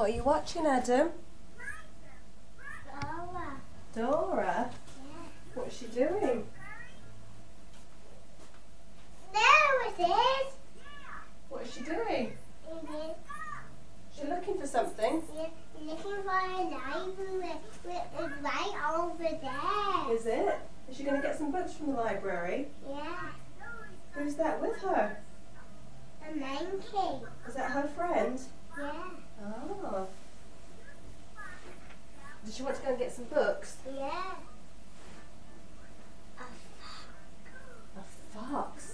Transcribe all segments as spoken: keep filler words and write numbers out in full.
What are you watching, Adam? Dora. Dora? Yeah. What's she doing? There it is. What is she doing? It is. She's looking for something. You're looking for a library. It's right over there. Is it? Is she going to get some books from the library? Yeah. Who's that with her? A monkey. Is that her friend? Yeah. Oh. Does she want to go and get some books? Yeah. A A fox?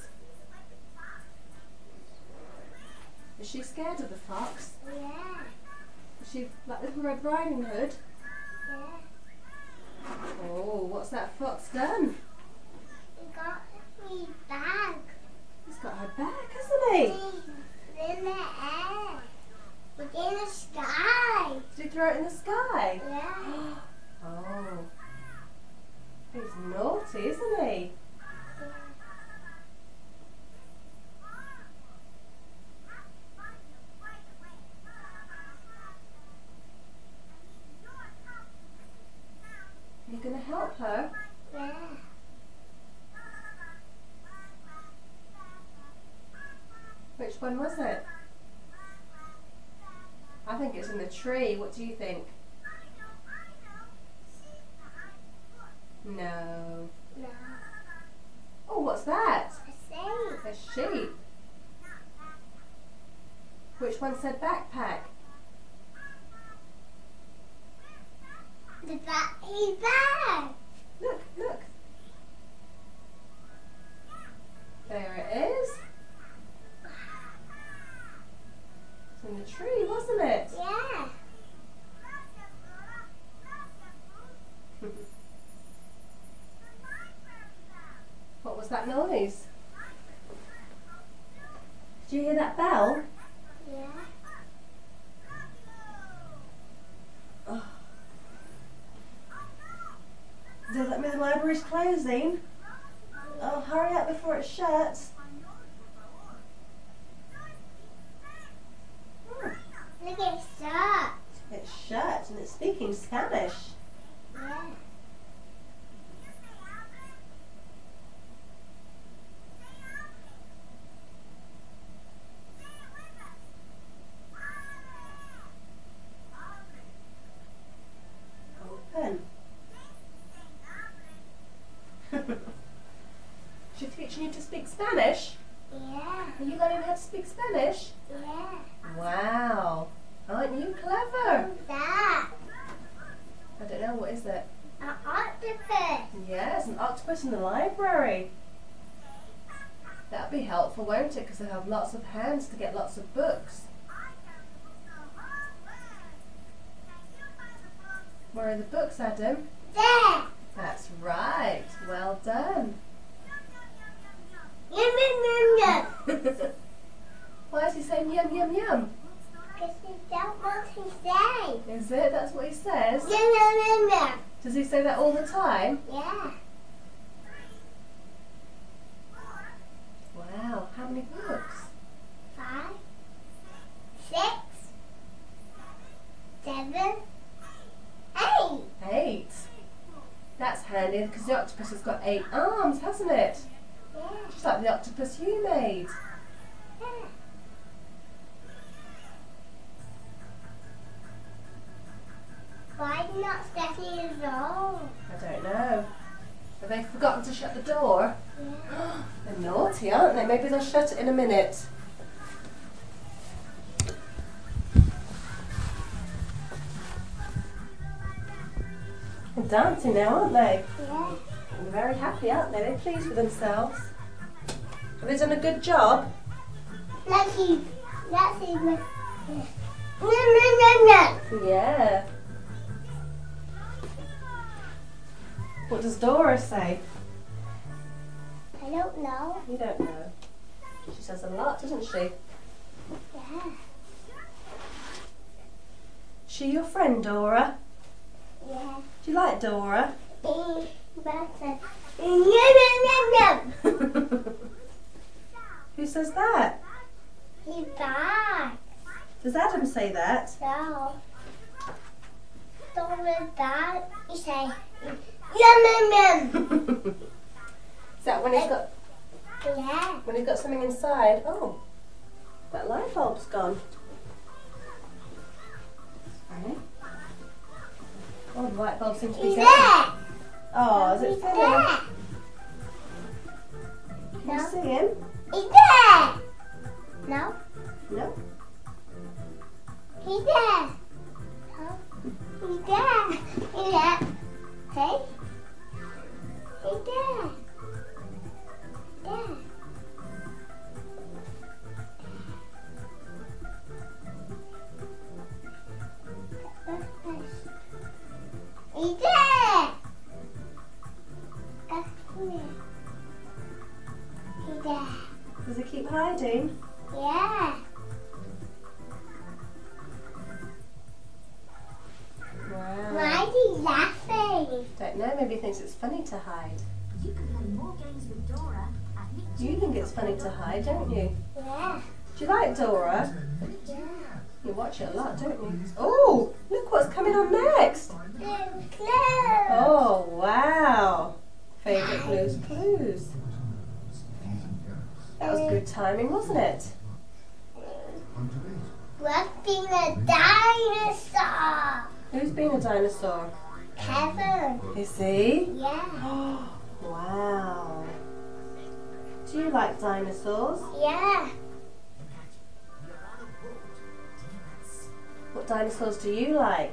Is she scared of the fox? Yeah. Is she like Little Red Riding Hood? Yeah. Oh, what's that fox done? He got me bag. He's got her back, hasn't he? It's in the air. It's in the sky. Did he throw it in the sky? Yeah. Oh. He's naughty, isn't he? You gonna help her? Yeah. Which one was it? I think it's in the tree. What do you think? No. No. Oh, what's that? A A sheep. Which one said backpack? The bag. He's bag. Look, look. There it is. It's in the tree, wasn't it? Yeah. What was that noise? Did you hear that bell? Yeah. Oh. Does that mean the library's closing? Oh, hurry up before it shuts. Hmm. Look at that. It's shut and it's speaking Spanish. Yeah. Open. She's teaching you to speak Spanish? Yeah. Are you learning how to speak Spanish? Yeah. Wow. Aren't you clever? What's that? I don't know, what is it? An octopus. Yes, an octopus in the library. That'll be helpful, won't it? Because they'll have lots of hands to get lots of books. Where are the books, Adam? There. That's right. Well done. Yum, yum, yum, yum. Why is he saying yum, yum, yum? Because you don't want to say. Is it? That's what he says? Yum, yum, yum, yum. Does he say that all the time? Yeah. Wow. How many books? Five. Six. Seven. Eight. Eight. That's handy because the octopus has got eight arms, hasn't it? Yeah. Just like the octopus you made. Yeah. Why are you not stepping in the door? I don't know. Have they forgotten to shut the door? Yeah. They're naughty, aren't they? Maybe they'll shut it in a minute. They're dancing now, aren't they? Yeah. They're very happy, aren't they? They're pleased with themselves. Have they done a good job? Let's see. Let's see. Yum, yum, yum, yum. Yeah. What does Dora say? I don't know. You don't know. She says a lot, doesn't she? Yeah. She your friend, Dora? Yeah. Do you like Dora? Yum, yum, yum, yum. Who says that? He's back. Does Adam say that? No. Dora that, you say, yum yum yum. Is that when he's got Yeah. when he's got something inside? Oh, that light bulb's gone. Right. Oh, the light bulb seems to be He's going. there. Oh, is it He's filling? there. Can you No. see him? He's there. No. No. He's there. No. He's there. He's there. Hey. He's there. There. He's there. Come here. He's there. Does he keep hiding? Yeah. Wow. Why is he laughing? Don't know. Maybe he thinks it's funny to hide. You can play more games with Dora at Nick You think it's funny to hide, don't you? Yeah. Do you like Dora? Yeah. You watch it a lot, don't you? Oh, look what's coming on next. Clue. Oh, wow. Favourite Blues Clues. That was good timing, wasn't it? What's being a dinosaur? Who's been a dinosaur? Kevin. Is he? Yeah. Wow. Do you like dinosaurs? Yeah. What dinosaurs do you like?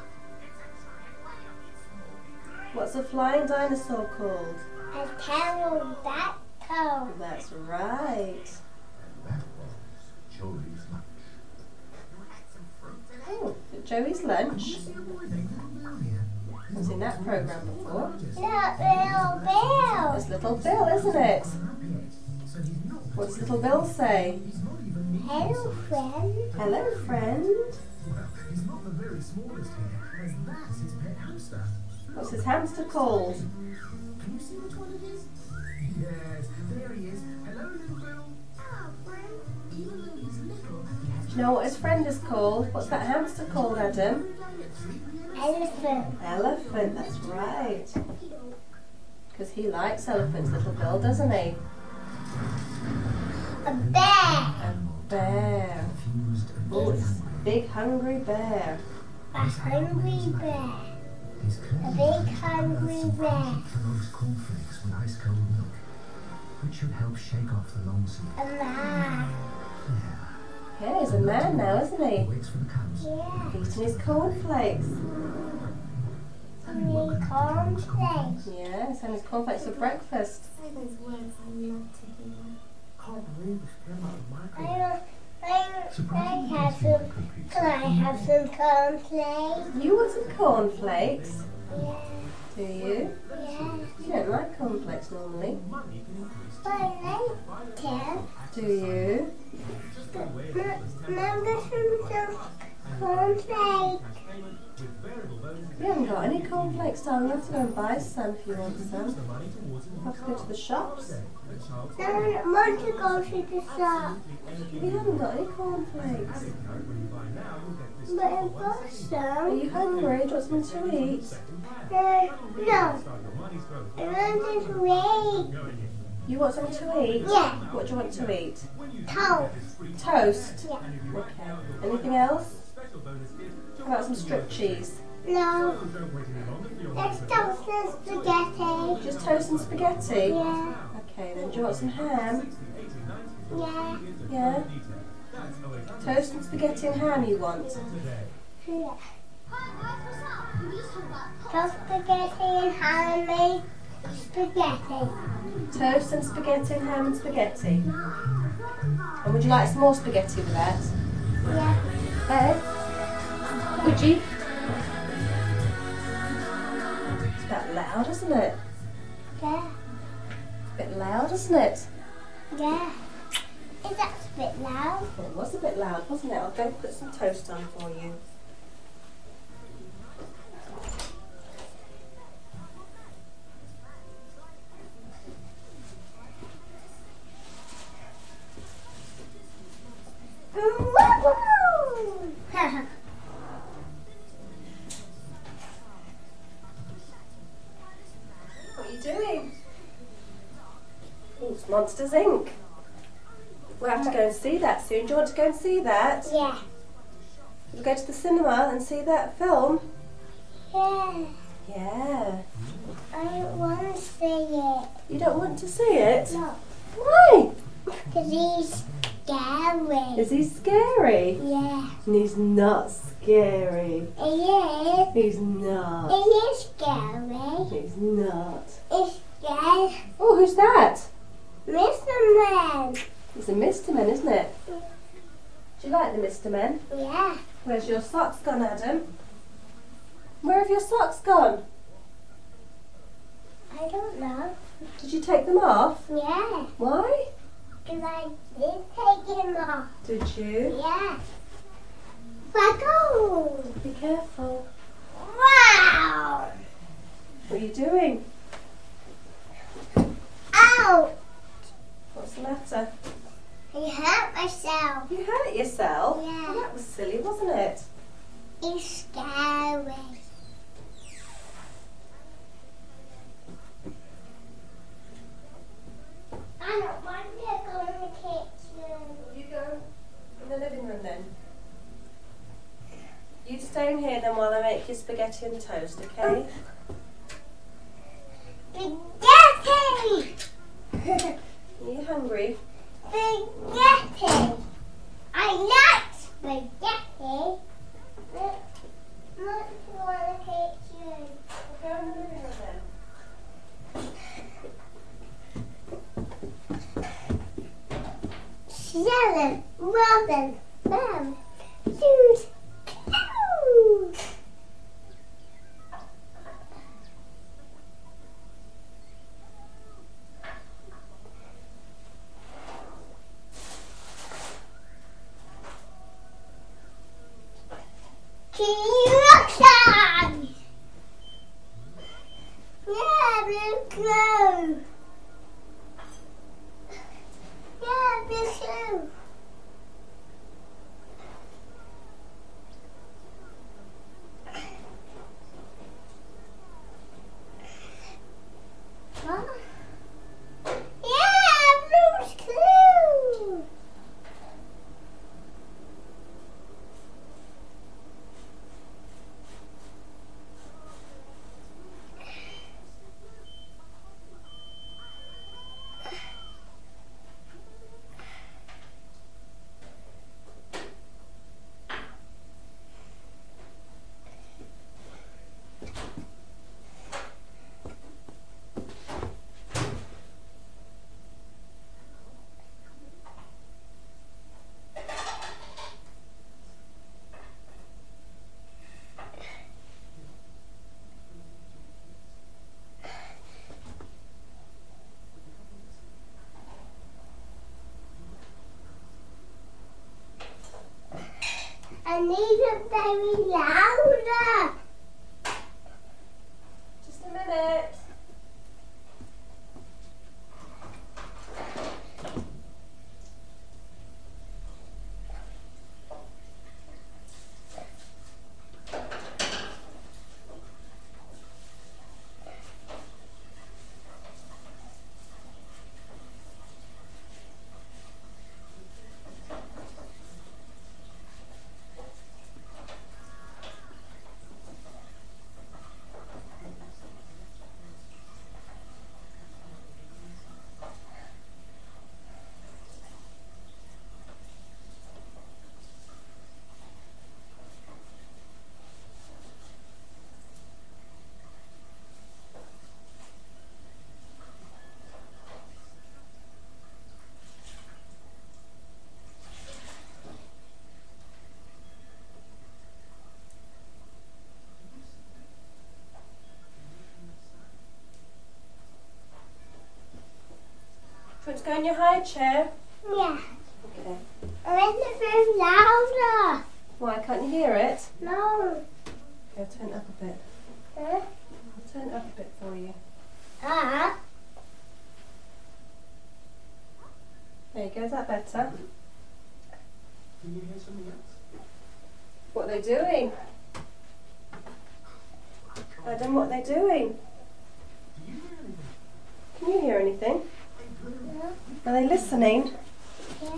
What's a flying dinosaur called? A pterodactyl. That's right. Oh, is it Joey's lunch? I've seen that programme before. Look, little Bill. It's Little Bill, isn't it? What does Little Bill say? Hello, friend. Hello, friend. He's not the very smallest here, as that's his pet hamster. What's his hamster called? Can you see which one it is? Yes, there he is. Hello, little Bill. Hello, friend. Even though he's little, he has Do you know what his friend is called? What's that hamster called, Adam? Elephant. Elephant, that's right. Because he likes elephants, Little Bill, doesn't he? A bear. A bear. Confused and Oh, it's hungry. a big hungry bear. A hungry bear. He's A clearly big hungry bear. Kellogg's cornflakes with ice cold milk, which should help shake off the long sleep. A man. Yeah. Yeah, he's a man now, isn't He he? waits for the cows. Yeah. Eating his cornflakes. We cornflakes. Yeah, he's having his cornflakes for breakfast. say those words I love to hear. Can't believe it's come out of my I don't. I, I have some. Can I have some cornflakes? You want some cornflakes? Yeah. Do you? Yeah. You don't like cornflakes normally. But I like them. Do you? Mum, there's some cornflakes. We haven't got any cornflakes, darling. You have to go and buy some if you want some. You have to go to the shops. No, I want to go to the shop. We haven't got any cornflakes. But I've got Are some. you hungry? Do you want something to eat? Uh, no. I want to wait. You want something to eat? Yeah. What do you want to eat? Toast. Toast? Yeah. Okay. Anything else? How about some strip cheese? No. Let's toast and spaghetti. Just toast and spaghetti? Yeah. Okay, then do you want some ham? Yeah. Yeah? Toast and spaghetti and ham you want? Yeah. Toast spaghetti and homemade spaghetti. Toast and spaghetti and ham and spaghetti. And would you like some more spaghetti with that? Yeah. Eh? Would you? It's a bit loud, isn't it? Yeah. A bit loud, isn't it? Yeah. Is that a bit loud? It was a bit loud, wasn't it? I'll go put some toast on for you. Woo-hoo! Monsters Incorporated. We'll have to go and see that soon. Do you want to go and see that? Yeah. We'll go to the cinema and see that film? Yeah. Yeah. I don't want to see it. You don't want to see it? No. Why? Because he's scary. Is he scary? Yeah. And he's not scary. He is. He's not. He is scary. He's not. He's scary. Oh, who's that? Mister Man. It's a Mister Men, isn't it? Do you like the Mister Men? Yeah. Where's your socks gone, Adam? Where have your socks gone? I don't know. Did you take them off? Yeah. Why? Because I did take him off. Did you? Yeah. Buckle. Be careful. Wow. What are you doing? Ow. What's the matter? I hurt myself. You hurt yourself? Yeah. Well, that was silly, wasn't it? It's scary. I don't want to go in the kitchen. You go in the living room then. You stay in here then while I make your spaghetti and toast, okay? Spaghetti! Are you hungry? Spaghetti! I like spaghetti. But not to go in the kitchen. We'll go in the living room then. Seven, Robin, Bam, shoes, Coo. Roxanne! Yeah, let's go. Yeah, let's go. Huh? Yeah, let's go. I need it very louder. Just a minute. Do you want to go in your high chair? Yeah. Okay. I need it very louder. Why, can't you hear it? No. Okay, I'll turn it up a bit. Huh? I'll turn it up a bit for you. Ah. There you go, is that better? Can you hear something else? What are they doing? Adam, what are they doing? Do you hear anything? Can you hear anything? No. Are they listening? Yeah.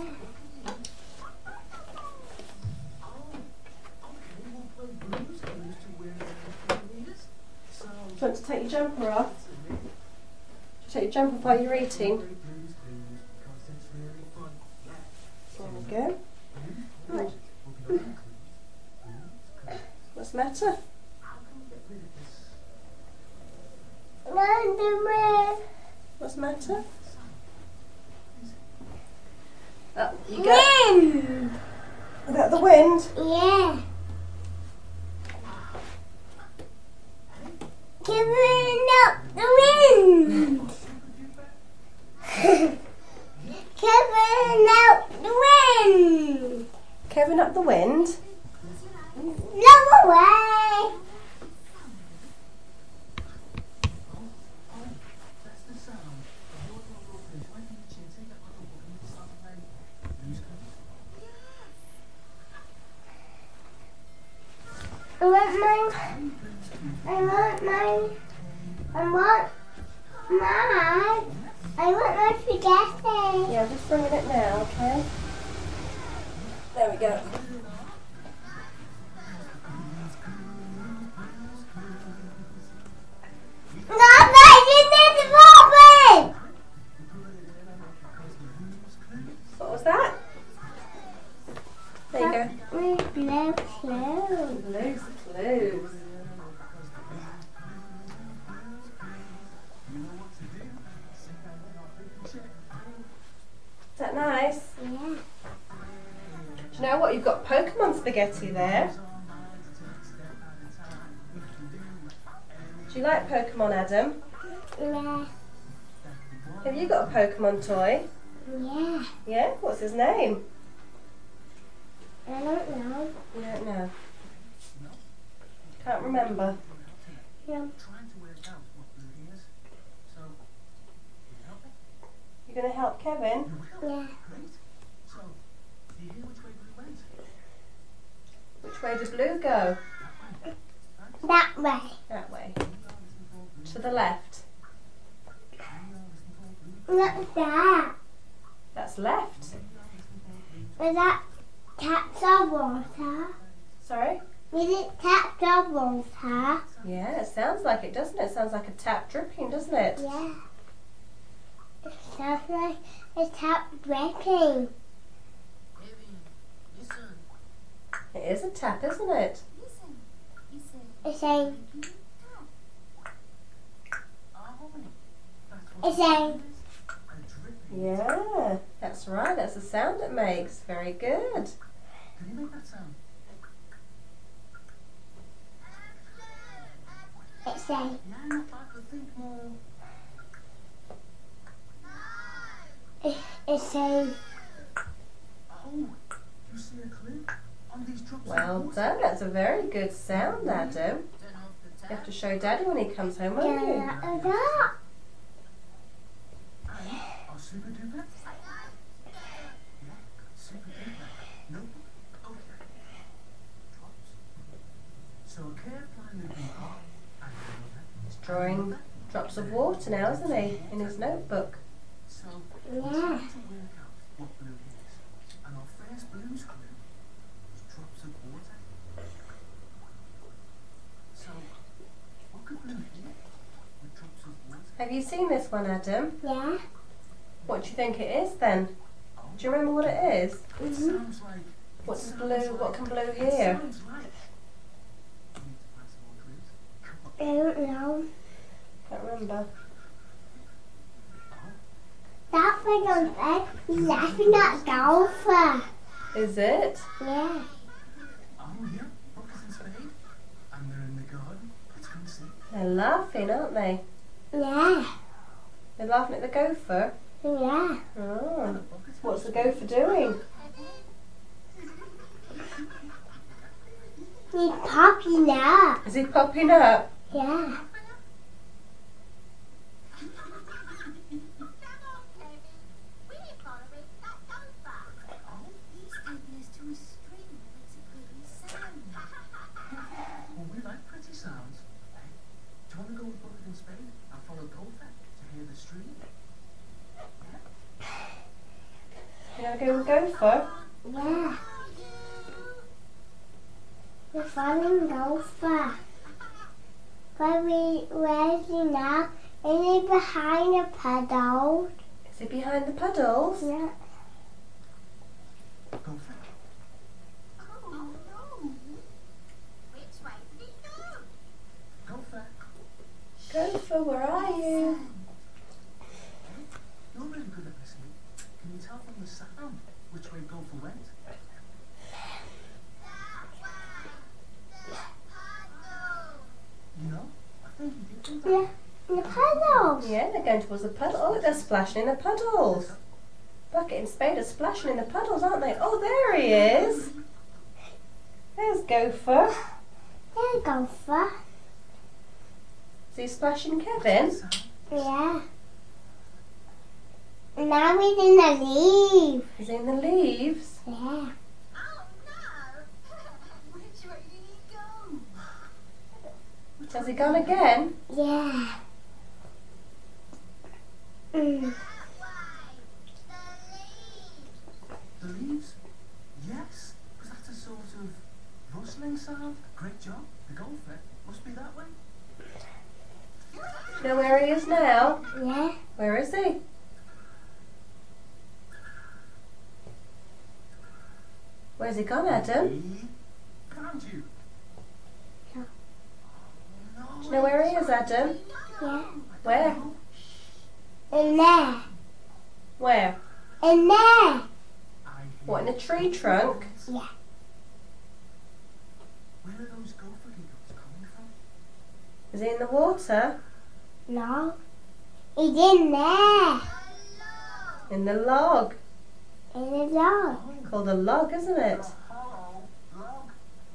Do you want to take your jumper off? Take your jumper off while you're eating. There we go. Right. What's the matter? What's the matter? Oh, you go. Wind! Is that the wind? Yeah. Kevin up the wind! Kevin out the wind! Kevin up the wind? Blow away! I want mine. I want mine. I want mine. I want my spaghetti. Yeah, I'm just bringing it now, okay? There we go. No, you need to open. What was that? There you go. We blow clothes. Blue's clues. Is that nice? Yeah. Do you know what? You've got Pokemon spaghetti there. Do you like Pokemon, Adam? Yeah. Have you got a Pokemon toy? Yeah. Yeah? What's his name? I don't know. You don't know. Can't remember. Yeah. You're going to help Kevin? Yeah. Which way does Blue go? That way. That way. To the left. Look that. That's left. Is that taps of water? Sorry? Is it taps of water? Yeah, it sounds like it, doesn't it? It sounds like a tap dripping, doesn't it? Yeah. It sounds like a tap dripping. It is a tap, isn't it? It's saying, it's saying, Yeah, that's right. That's the sound it makes. Very good. Can you make that sound? it's saying, Yeah, if I could think more. it, it's saying, Oh, you see a clue on these drops Well of water? done. That's a very good sound, Adam. You have to show Daddy when he comes home, won't you? yeah, like that. Oh, super duper? Yeah, super duper. Nope. Okay. Drops. So a curved line of people. I don't know that. He's drawing drops of water now, isn't he? In his notebook. So Yeah. we're trying to work out what blue is. And our first blue's clue was drops of water. So what could blue hear with drops of water? Have you seen this one, Adam? Yeah. What do you think it is then? Do you remember what it is? It sounds like. it What's sounds blue? What like- can blue It hear? sounds like. You need to find some more clues. Come on. I don't know. Can't remember. That thing on there is laughing at golfer. Is it? Yeah. Oh yeah, bucket and spade. And they're in the garden. Let's go and see. They're laughing, aren't they? Yeah. They're laughing at the gopher. Yeah. Oh. What's the gopher doing? He's popping up. Is he popping up? Yeah. Well, we like pretty sounds. Hey, do you want to go with bucket and spade and follow Gopher to hear the stream? Yeah? Wanna go and Gopher? Yeah. We're finding Gopher. Where we, where is he now? Is he behind the puddle? Is he behind the puddles? Yeah. Go for it. Oh no! Which way did he go? Go for it. Gopher, where are you? You're really good at listening. Can you tell from the sound which way Gopher went? You know, I think he did do that. Yeah. In the puddles. Yeah, they're going towards the puddle. Oh, look, they're splashing in the puddles. Bucket and Spade are splashing in the puddles, aren't they? Oh, there he is. There's Gopher. There, Gopher. Is he splashing Kevin? Yeah. Now he's in the leaves. He's in the leaves. Yeah. Oh no! Which way did he go? Has he gone again? Yeah. Mm. The leaves? Yes. Was that a sort of rustling sound? Great job. The Gopher must be that way. Do you know where he is now? Yeah. Where is he? Where's he gone, Adam? We found you. Yeah. Oh, no. Do you know where he is, Adam? Yeah. Where? In there. Where? In there. I What, in hear a tree trunk? Yeah. Where are those gopher giggles coming from? Is he in the water? No. He's in there. In the log. In the log. Called a log, isn't it? Hello, log.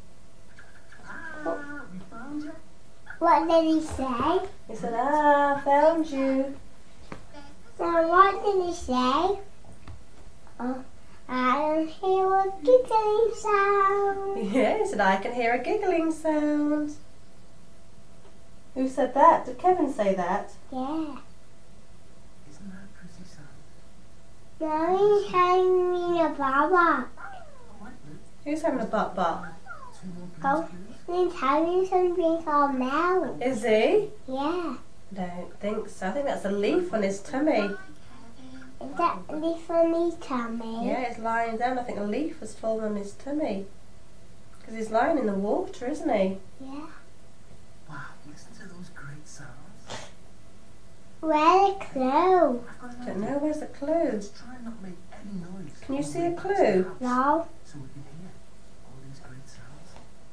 Ah, we found you. What did he say? He said, ah, found you. So what did he say? Oh, I don't hear a giggling sound. Yeah, he said, I can hear a giggling sound. Who said that? Did Kevin say that? Yeah. Isn't that a pretty sound? Now he's telling me a baba. Oh, right, Luke. Who's having a butt butt? Two more Go. blues, please. He's having something called Mel. Is he? Yeah. Don't think so. I think that's a leaf on his tummy. Is that the funny tummy? Yeah, he's lying down. I think a leaf has fallen on his tummy. Because he's lying in the water, isn't he? Yeah. Wow, listen to those great sounds. Where's the clue? I've got an Don't idea. know. Where's the clue? Let's try and not make any noise. Can you all see the a way back to clue? the house, No. So we can hear all these great sounds.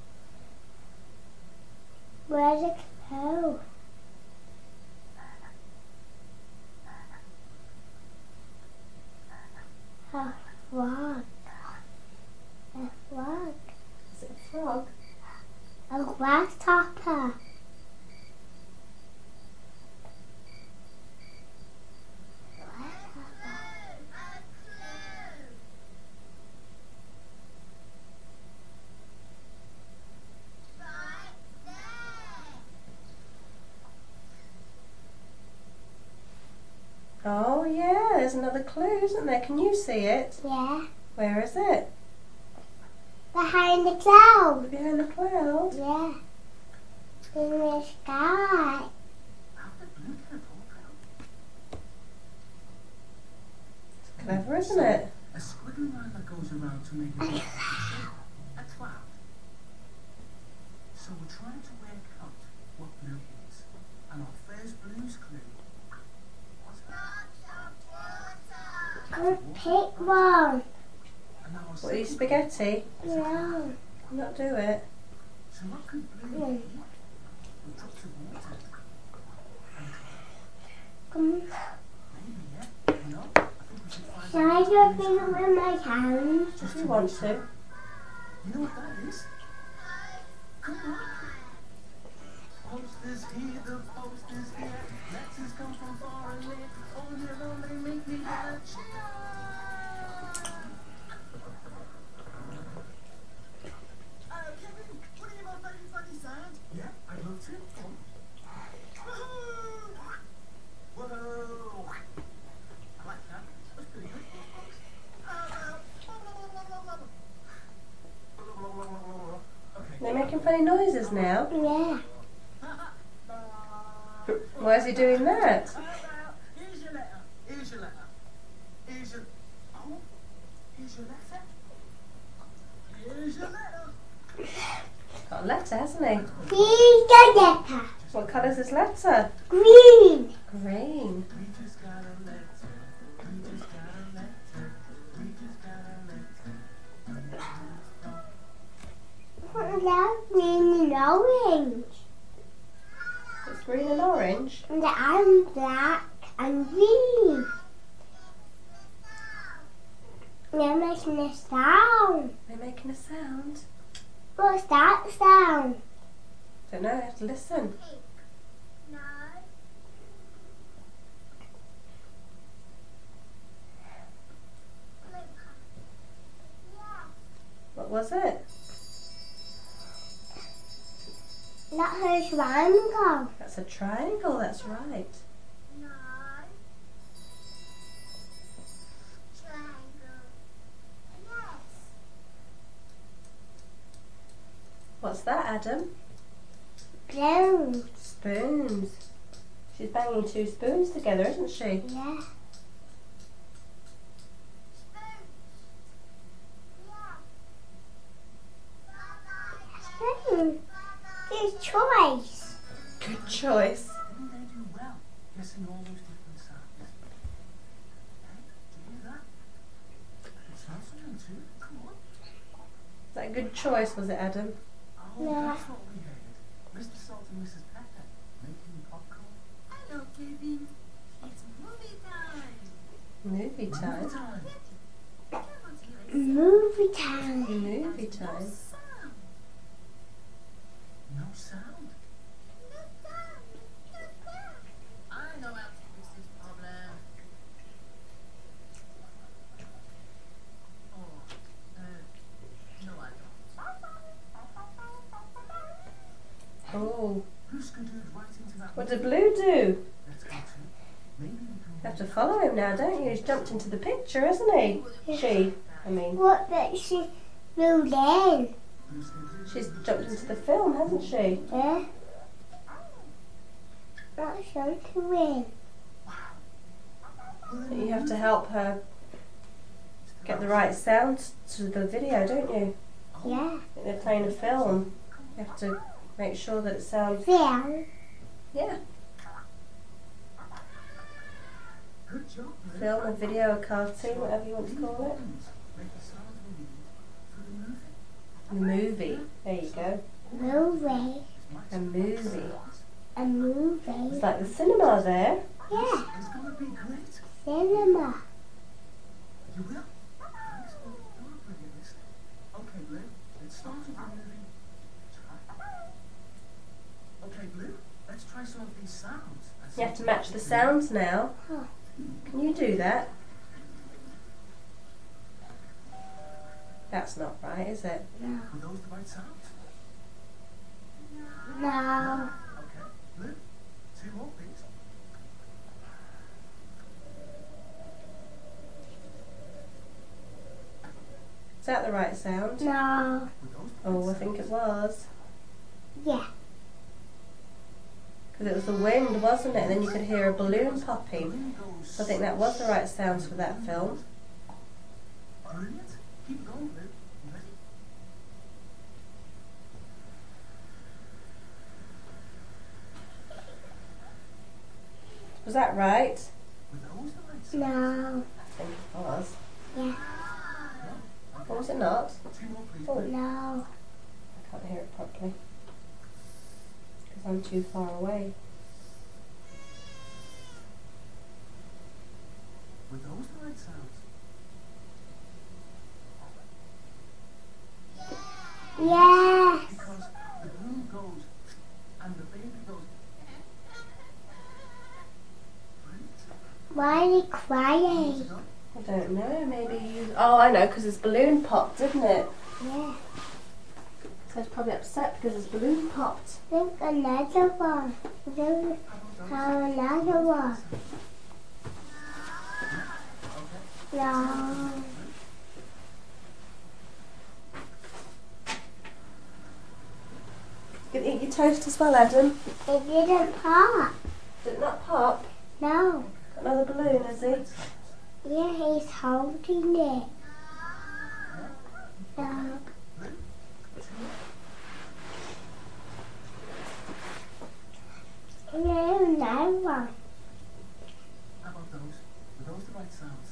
Where's the clue? A frog. A frog. Is it a frog? A grasshopper. Oh, yeah. There's another clue, isn't there? Can you see it? Yeah. Where is it? Behind the cloud. Behind the cloud. Yeah. In the sky. How did Blue get a ball out? Clever, isn't it? A squiggly line that goes around to make a shape. A cloud. So we're trying to work out what blue is. And our first blues clue was Good pick one. and now our What are you, second spaghetti? No. Not do it. So what could blue Hmm. be? With drops of water. Come. Maybe, yeah. You know, I think we should find Can I out do a what blues thing are. with my hands? If you want to. You know what that is? Come on. Posters here, the posters here. Letters come from far and near. All year long they make me wanna cheer. Uh, Kevin, want to hear my favourite funny sound? Yeah, I'd love to. Come on. Woohoo! Whoa! I like that. That's pretty good. Uh, funny noises now? Yeah. Why is he doing that? Here's your letter. Here's your letter. Here's your. Oh, here's your letter. Here's your letter. Got a letter, hasn't he? Here's the letter. What colour's his letter? Green. Green. We just got a letter. We just got a letter. We just got a letter. What about green and orange? It's green and orange. And I'm black and green. They're making a sound. They're making a sound. What's that sound? Don't know, I have to listen. No. What was it? That's her triangle. That's a triangle, that's right. No. Triangle. Yes. What's that, Adam? Blue. Spoons. She's banging two spoons together, isn't she? Yeah. Spoon. Good choice. Good choice. Didn't they do well guessing all those different sounds? Hey, do you hear that? It smells something too. Come on. Is that a good choice, was it, Adam? Oh, Yeah. that's what we heard. Mister Salt and Missus Pepper making popcorn. Hello, Kevin. It's movie time. Movie time. Time. Come on, T-Rex. Movie time. Movie time. Sound. No sound. I know how to fix this problem. Oh, uh, no, I don't. Oh, Blue scooted right into that. what did Blue do? Let's go to. Maybe we can. You have to follow him now, don't you? He's jumped into the picture, hasn't he? She, I mean. What makes she blue then? Blue scooted. She's jumped into the film, hasn't she? Yeah. That's so to win. You have to help her get the right sound to the video, don't you? Yeah. They're playing a film. You have to make sure that it sounds. Film. Yeah, Good job, Blue. film, a video, a cartoon, whatever you want to call Make the sound we need for the movie. it. A movie. There you go. Movie. A movie. A movie. It's like the cinema there. Yeah. It's gonna be great. Cinema. You will? Thanks for you're brilliant, listening. Okay, Blue. Let's start with the movie. Try. Okay, Blue. Let's try some of these sounds. and see You have to what match we the can sounds now. Oh. Can you do that? That's not right, is it? No. do. Were those the right sounds? No. Okay. Blue. Two more, please. Is that the right sound? No. Were those the Oh, right I think it was. Yeah. Because it was the wind, wasn't it? And then you could hear a balloon popping. Balloon goes. So I think that was the right sounds for that film. Brilliant. Keep going, Blue. You ready? Was that right? Were those the right sounds? No. I think it was. Yeah. Or was it not? Two more, please. Oh, Blue. No. I can't hear it properly. Because I'm too far away. Were those the right sounds? Yes. Because the balloon goes and the baby goes. Brilliant. Why are you Close crying? it up. I don't know, maybe you... Oh, I know, because his balloon popped, didn't it? Yeah. So he's probably upset because his balloon popped. Think another one. Think how another one. Okay. No. toast as well, Adam? It didn't pop. Did it not pop? No. Got another balloon, is he? Yeah, he's holding it. No. No, no one. How about those? Were those the right sounds?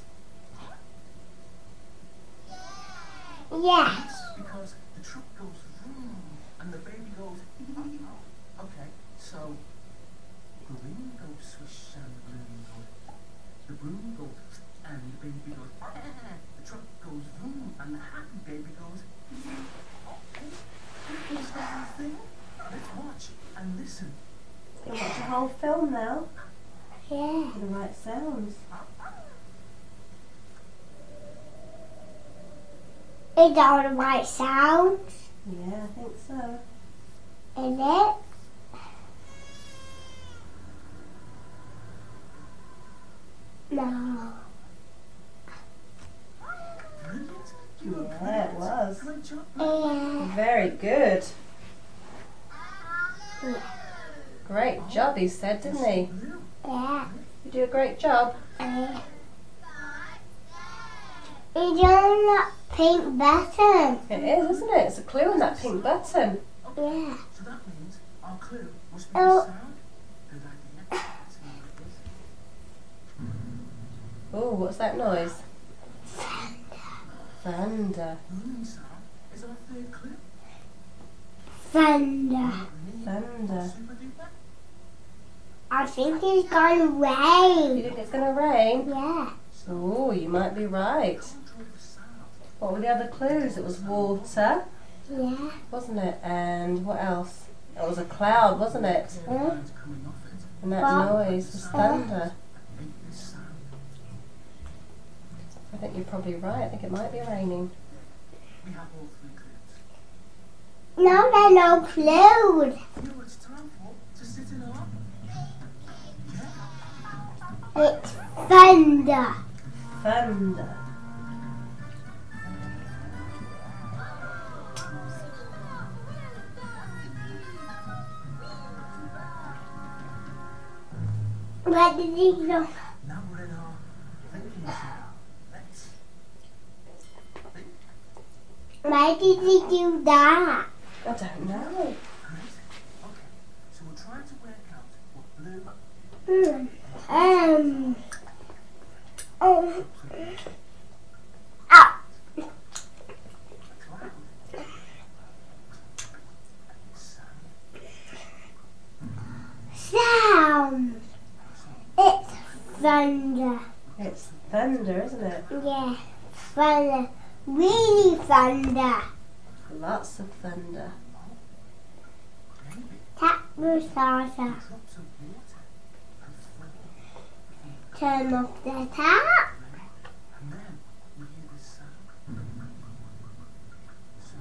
Yes. Because the truck goes vroom and the baby goes okay, so the wind goes swish and the balloon goes, the broom goes and the baby goes, the truck goes vroom and the happy baby goes. Okay, is that our thing? Let's watch and listen. You watch the whole film now. Yeah. The right sounds. It's all the right sounds. Yeah, I think so. Is it? No. Brilliant. You were Yeah, it was. great job. Yeah. Very good. Yeah. Great job, he said, didn't he? Blue. Yeah. You do a great job. Yeah. It's on that pink button. It is, isn't it? It's a clue on that pink button. Yeah. So that means our clue must be Oh. the sound. Good idea. Let's see what it is. Oh, what's that noise? Thunder. Booming sound is our third clue. Thunder. Thunder. Super duper. I think it's gonna You rain. think it's going to rain? Yeah. Oh, you might be right. Control the sound. What were the other clues? It was water, Yeah. wasn't it? And what else? It was a cloud, wasn't it? Clouds coming off it And that But- noise was thunder. make this sound. I think you're probably right. I think it might be raining. We have all three clues. No, there are no clues. You know what it's time for? To sit in our. Yeah. It's thunder. Thunder. Where did he go? Now we're in our thinking zone. Let's think. Why did he do that? I don't know. Great. Okay. So we're trying to work out what blue. Hmm. Um. Oh. Ah. A cloud. Sound. Sound. It's thunder. It's thunder, isn't it? Yeah. Thunder. Really thunder. Lots of thunder. Maybe Tap the starter. drops of water have fallen. Turn off the tap. And then we hear this sound. So.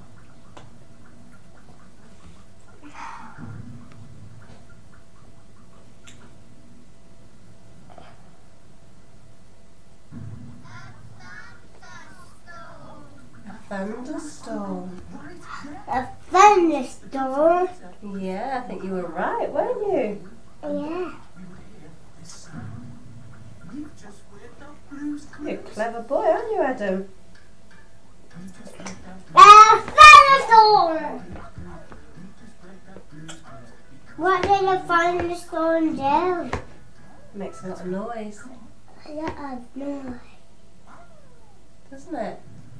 A thunderstorm. Right, A yeah. thunderstorm. Yeah, I think you were right, weren't you? Yeah. We would hear this sound. We've just worked out blues clues. You're a clever boy, aren't you, Adam? We've just worked out A blues. thunderstorm. We've just worked out blues clues. Because What did a thunderstorm do? Makes a lot of noise, A lot of noise. doesn't it?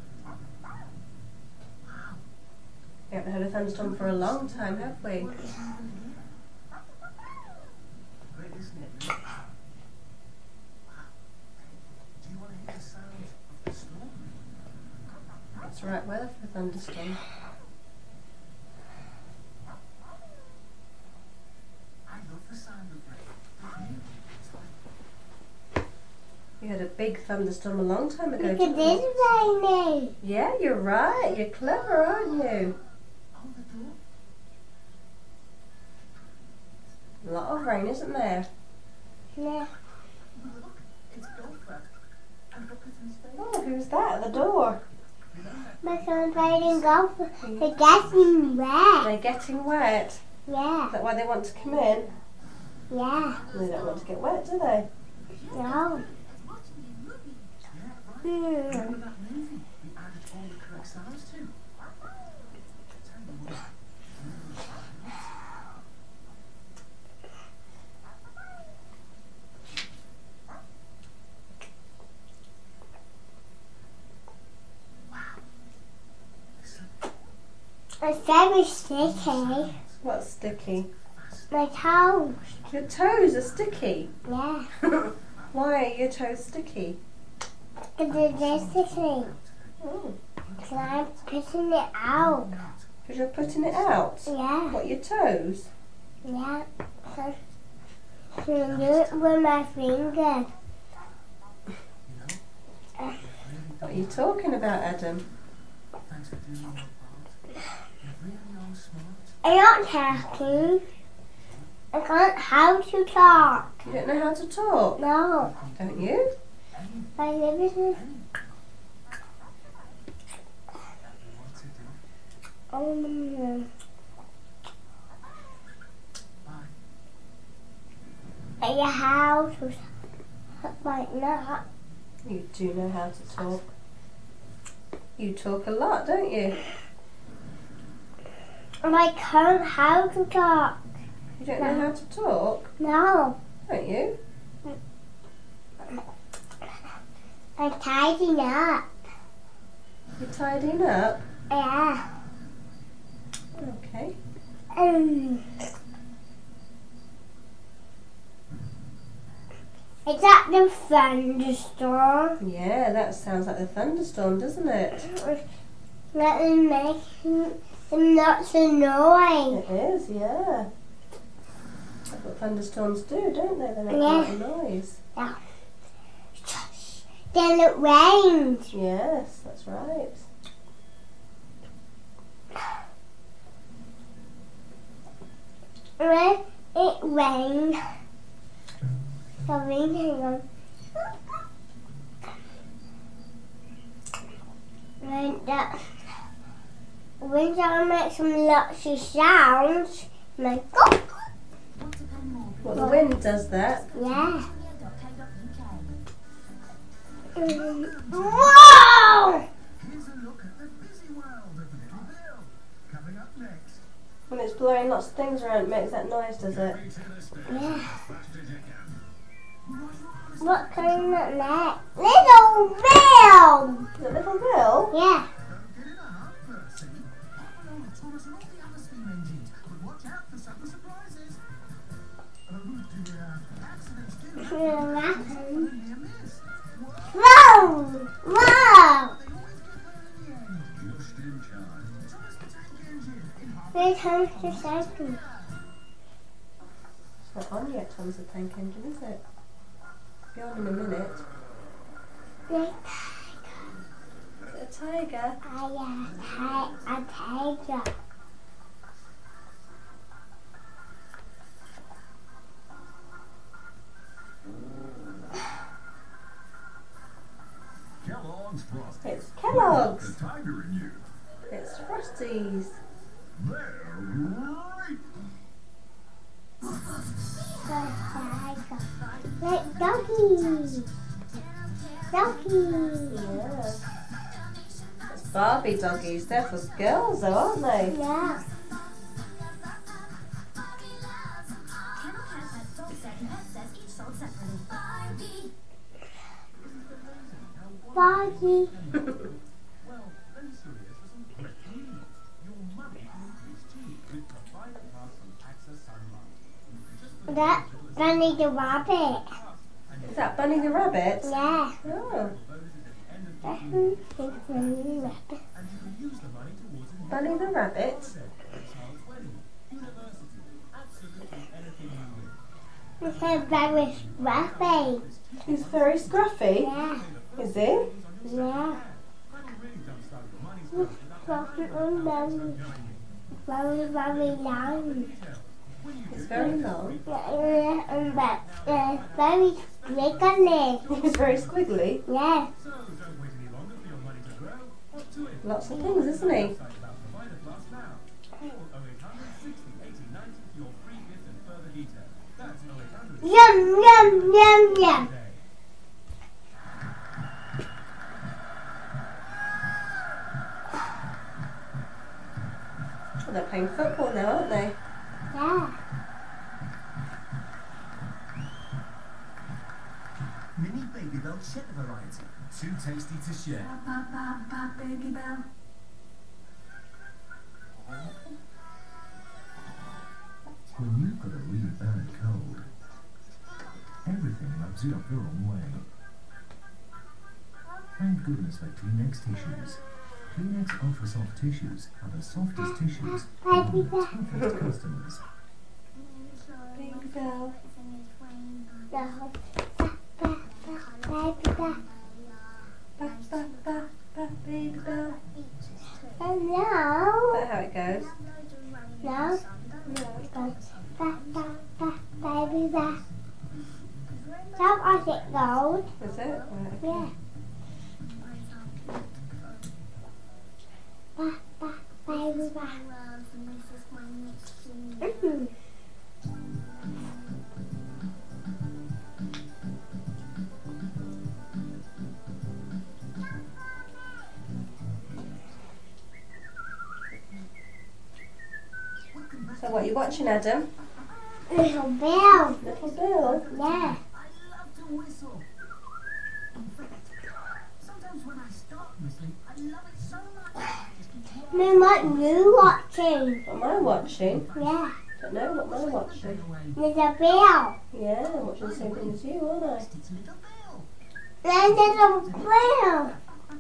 We haven't had a thunderstorm for a long time, have we? great, isn't it? Wow. Do you want to hear the sound of the storm? It's the right weather for a thunderstorm. I love the sound of rain. Don't you? It's like You had a big thunderstorm a long time ago, Look at didn't this you? raining. Yeah, you're right. You're clever, aren't you? oh, the door. A lot of rain, isn't there? Yeah. Look, it's Gopher and Bucket and Spade. Oh, who's that at the door? My son's playing golf. They're getting wet. They're getting wet. Yeah. Is that why they want to come in? Yeah. They don't want to get wet, do they? No. Hmm. Remember that movie we added all the correct sounds to? Tell you what. It's very sticky. What's sticky? My toes. Your toes are sticky. Yeah. Why are your toes sticky? Because they're very sticky. Oh, Because I'm putting it out. because you're putting it out. Yeah. What, your toes? Yeah. So, so do it with my finger. What are you talking about, Adam? Thanks for doing your part. You really are smart. I'm not talking. I can't how to talk. You don't know how to talk, No. don't you? My liver is What to do? um, Bye. I how to talk like that. You do know how to talk. You talk a lot, don't you? And I can't how to talk. You don't know how to talk, No. don't you? I'm tidying up. You're tidying up. Yeah. Okay. Um, is that the thunderstorm? Yeah, that sounds like a thunderstorm, doesn't it? Let them make them not so noise. It is, yeah. That's what thunderstorms do, don't they? They make Yeah. a lot of noise. Then it rains. Yes, that's right. When it rains, the rain hang on. When that when that makes some lots of sounds, like oh, Want to pay more? Well, the wind does that. yeah. Premier.co.uk. Um, whoa! Here's a look at the busy world of Little Bill. Coming up next. When it's blowing lots of things around, it makes that noise, does it? Yeah. Faster as you can. What kind of net? Little Bill! Is it Little Bill? Yeah. Don't get in a hurry, Percy. Pop along with Thomas and all the other steam engines, but watch out for some surprises. Oh, dear. Accidents do happen. It'll happen. And a near miss. Whoa. Whoa! Whoa! They always get there in the end. Just in time. Thomas the Tank Engine in half. Here comes the cycle. It's not on yet, Tom's the tank engine, is it? Be on in a minute. Like, Is it a tiger? I uh, a tiger. Kellogg's Frosty. It's Kellogg's. The tiger in you. It's Frosties. They're right. Like doggy. Doggy. Yeah. It's Barbie doggies. They're for girls, though, aren't they? Yeah. Kennel Care Pets dog set and pet sets each sold separately. Barbie. Doggy. Well, very serious for some quick news. Your money can increase too with the private pass from AXA Sunlight. Just for That Bunny the rabbit. Is that Bunny the Rabbit? Yeah. Oh, That's Bunny the rabbit. and you can use the money towards a new Bunny the Rabbit. child's wedding, university, absolutely anything you wish. It's a very rabbit. He's very scruffy. Yeah. Is he? Yeah. Money really don't start your money's well Soft and very, very, very long. He's very long. Yeah, and but uh, very squiggly. He's very squiggly. Yeah. So don't wait any longer for your money to grow. Up to it. Lots of things, isn't he? Website about Provider Plus now. Call oh eight hundred sixty eighty ninety Yum, yum, yum, yum. Oh, they're playing football now, aren't they? Yeah. Mini Baby Bell cheddar variety. Too tasty to share. Ba, ba, ba, Baby Bell. When you've got a really bad cold, everything rubs you up the wrong way. Thank goodness for Kleenex tissues. Kleenex Ultra Soft Tissues are the softest tissues for Baby the Bell. toughest customers. Baby Bell. No. Ba, ba, baby Bell. Ba, ba, ba, ba, Baby Bell. And Is now, that how it goes? now, No. go. Ba, ba, ba, baby Bell. How I it goes. Is it? Right. Yeah. Ba, ba, baby Bell. Mm. So what are you watching, Adam? Little Bill. Little Bill. Yeah. I love to whistle. In fact, sometimes when I start whistling, I love it so much. I just keep Me, what you watching? What am I watching? Yeah. Don't know. What am I watching? Little Bill. Yeah, I'm watching the same thing as you, aren't I? It's Little Bill. There's Little Bill.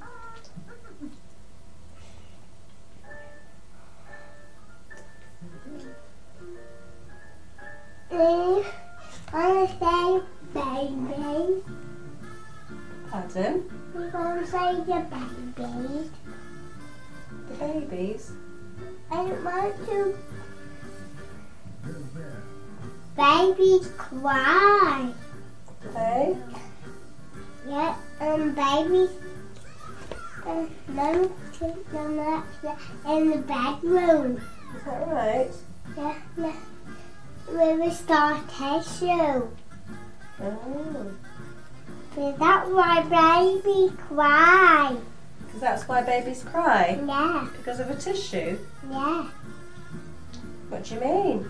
Please, I'm gonna say baby. Adam, We're gonna say the baby. the babies. I don't want to. Bill Bear. Babies cry. Hey, Yeah, and babies. And mum took them up in the bedroom. is that right? Yeah, yeah. With a star tissue. Oh, Is that why babies cry? because that's why babies cry. Yeah, Because of a tissue. yeah. What do you mean?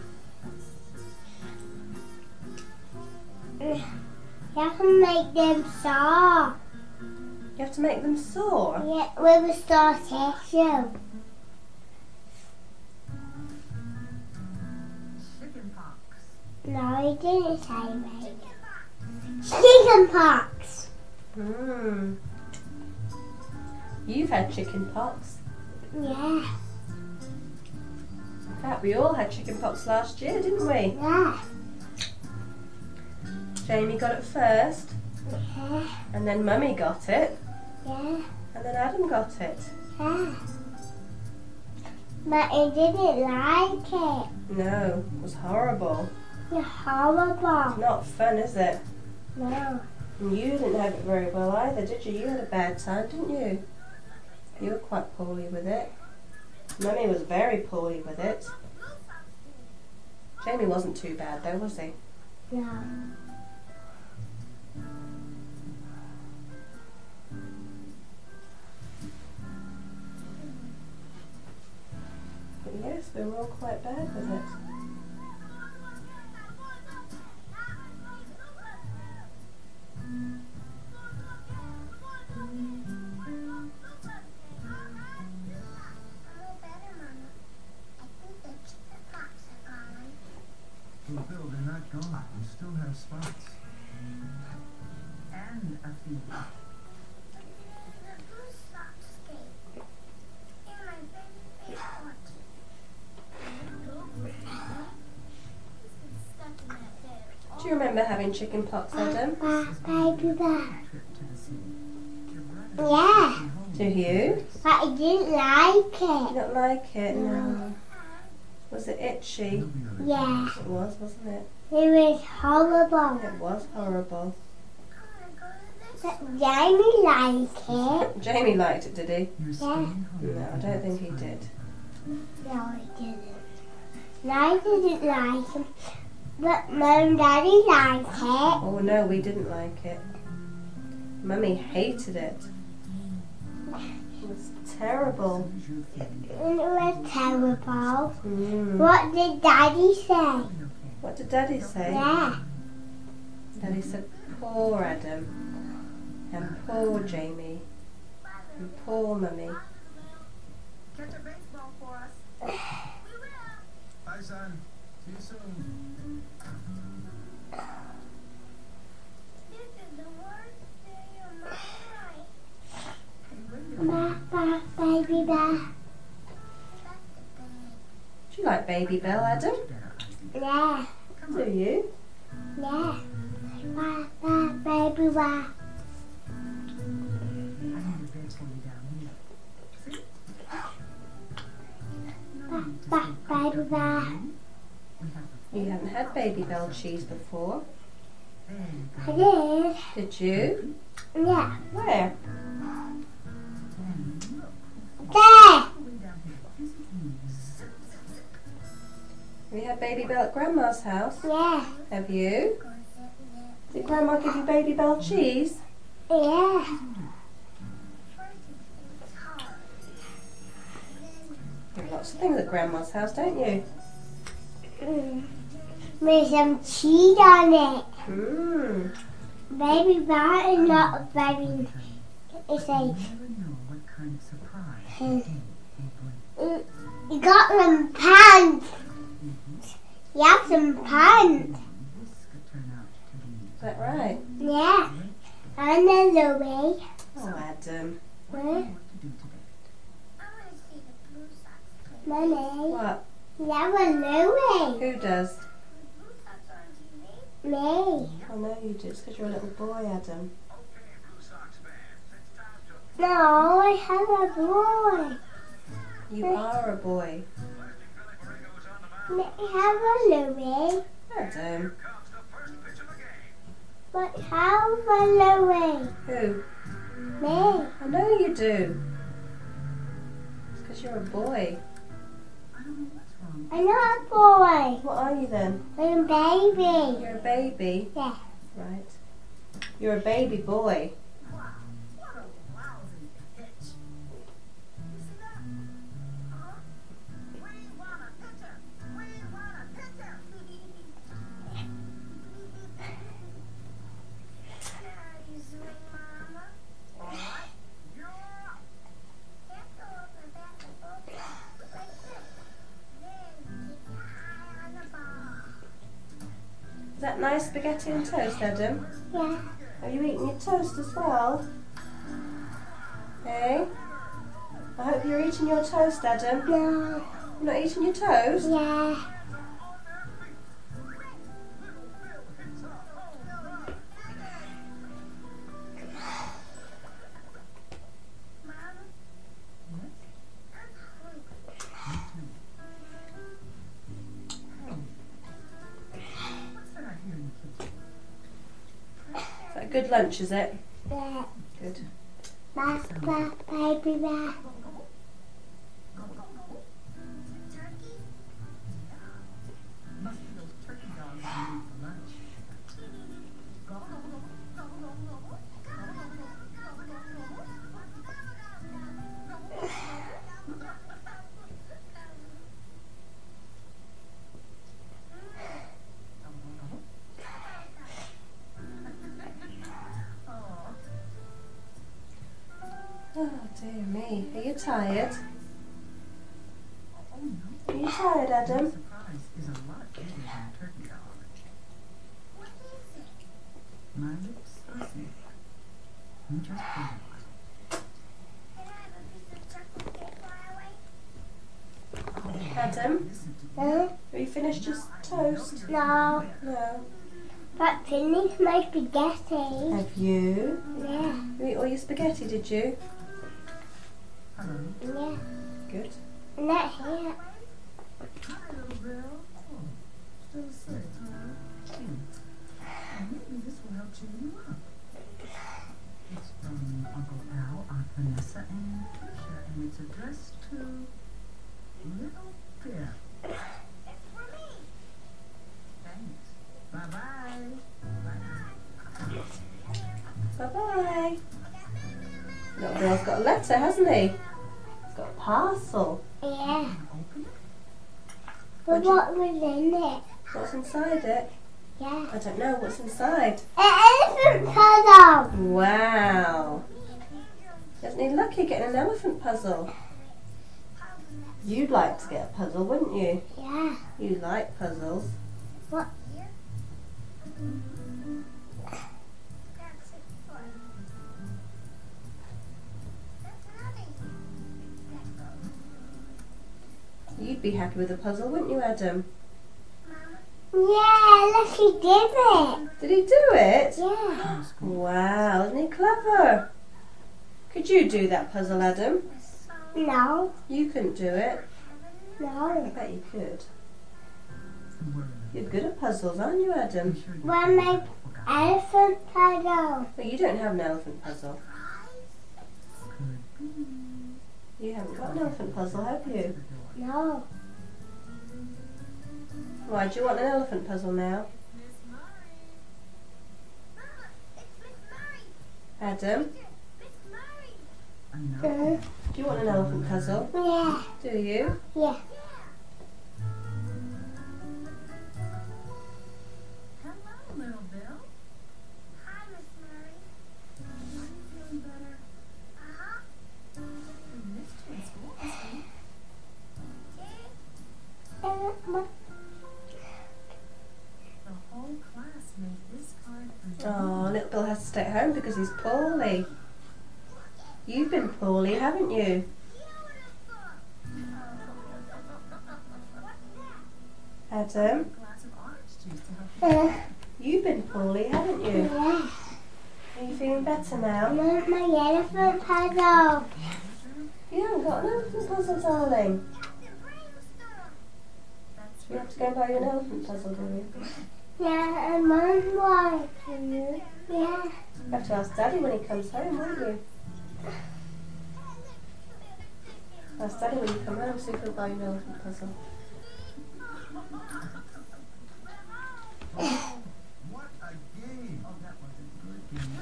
You have to make them soft. You have to make them sore. Yeah, with a star tissue. Chicken pox. No, he didn't say me. Chicken pox. Hmm. You've had chicken pox. Yeah, In fact, we all had chicken pox last year, didn't we? yeah, Jamie got it first, yeah, and then Mummy got it, yeah, and then Adam got it. yeah. But he didn't like it. No, it was horrible. You're horrible. Not fun, is it? No. And you didn't have it very well either, did you? You had a bad time, didn't you? You were quite poorly with it. Mummy was very poorly with it. Jamie wasn't too bad though, was he? No. But yes, we were all quite bad with it. Well, Bill, they're not gone. You still have spots. And a fever. Do you remember having chicken pox, Adam? Ba, baby, ba. Trip to the sea. Yeah, Do you? but he didn't like You it. don't like it? No. Was it itchy? Yeah, It was, wasn't it? it was horrible. It was horrible. But Jamie liked it. Jamie liked it, did he? You're Yeah. staying home. No, I don't think he did. No, he didn't. No, I didn't like him. But Mum and Daddy like it. Oh no, we didn't like it. Mummy hated it. It was terrible. And it was terrible. Mm. What did Daddy say? What did Daddy say? Yeah. Daddy said, poor Adam, and poor Jamie, and poor Mummy. Catch a baseball for us. Bye, son. See you soon. This is the worst day of my life. Ba, ba, baby, ba. Do you like Baby Bell, Adam? Yeah. Do you? Yeah. Ba, ba, baby, ba. I need a bed for you down here. See? Ba, ba, baby, ba. We have the You haven't had Baby Bell cheese before, I did. did you? Yeah. Where? There. way down here. This is zip, zip, zip. Have you had Baby Bell at Grandma's house? Yeah. Have you? Did Grandma give you Baby Bell cheese? Yeah. You have lots of things at Grandma's house, don't you? Mm. With some cheese on it. Mmm. Baby bar is not very. It's a. You never know what kind of surprise the Hmm. day will bring. Mm, You got some pants. You have some pants. This could turn out to be Is that right? Yeah. And then Louie. Oh, Adam. What? what to do today. I want to see the Blue Sox play. Mommy. What? Yeah, with Louie. Who does? The Blue Sox are on T V. Me. I know you do. It's because you're a little boy, Adam. No, I have a boy. You are a boy. I have a Louie. Adam. But how a Louie? Who? Me. I know you do. It's because you're a boy. I don't know what's wrong. I'm not a boy. What are you then? I'm a baby. You're a baby. Yeah. Right. You're a baby boy. Wow, what a lousy pitch. You see that? Huh? We want a pitcher. We want a pitcher. Daddy swing, Mama. All right, you're up. Can't go over that boat like this. Then keep your eye on the ball. Is that nice spaghetti and toast, Adam? Yeah. Are you eating your toast as well? Hey? I hope you're eating your toast, Adam. No. You're not eating your toast? Yeah. Mama, I'm hungry. What's that I hear in the kitchen? Is that a good lunch, is it? Yeah. Good. Ba, ba, baby, ba. Turkey? Must be those turkey dogs you need for lunch. Go, go, go, go, go, go, go. Oh, dear me. Are you tired? Oh no. Are you tired, Adam? Surprise is a lot bigger than a turkey dog. What is it? My lips are sealed. You just put it on. Can I have a piece of chocolate cake while I wait? Adam, Listen to Huh? have you finished your toast? No. No. But finish my spaghetti. Have you? Yeah. You ate all your spaghetti, did you? Hello. Yeah. Good. Not here. Hi, little girl. Oh, still asleep, huh? Hmm. Well, maybe this will help cheer you up. It's from Uncle Al, Aunt Vanessa, and Tricia, and it's addressed to Little Bear. It's for me. Thanks. a letter, hasn't he? He's got a parcel. Yeah. Open it? But Would you- what was in it? What's inside it? Yeah. I don't know. What's inside? An elephant puzzle. Wow. Isn't he lucky getting an elephant puzzle? You'd like to get a puzzle, wouldn't you? Yeah. You like puzzles. What? That's it for. That's another Lego. You'd be happy with a puzzle, wouldn't you, Adam? Yeah, look, he did it. Did he do it? Yeah. Wow, isn't he clever? Could you do that puzzle, Adam? No. You couldn't do it. I No. bet you could. Where? You're good at puzzles, aren't you, Adam? Sure you When my elephant puzzle. But you don't have an elephant puzzle. could be. You haven't got an elephant puzzle, have you? No. Why do you want an elephant puzzle now? Miss Murray. Mama, it's Miss Murray. Adam, Miss Murray. I know. Uh, do you want an elephant puzzle? yeah. Do you? Yeah. Hello, little Bill. Hi, Miss Murray. Are you feeling better? Uh-huh. We missed you in school this week. Uh, what? The whole class made this card for you. Oh, little Bill has to stay at home because he's poorly. You've been poorly, haven't you? Adam, Glass of orange juice to help Uh, you've been poorly, haven't you? yeah. Are you feeling better I now? want my elephant puzzle. You haven't got an elephant puzzle, darling. That's You have to go and buy you an elephant puzzle, do you? Yeah, and one more. Do you? Yeah. You have to ask Daddy when he comes home, won't you? Ask Daddy when you come home so he can buy you an elephant puzzle. What a game! Oh, that was a good game.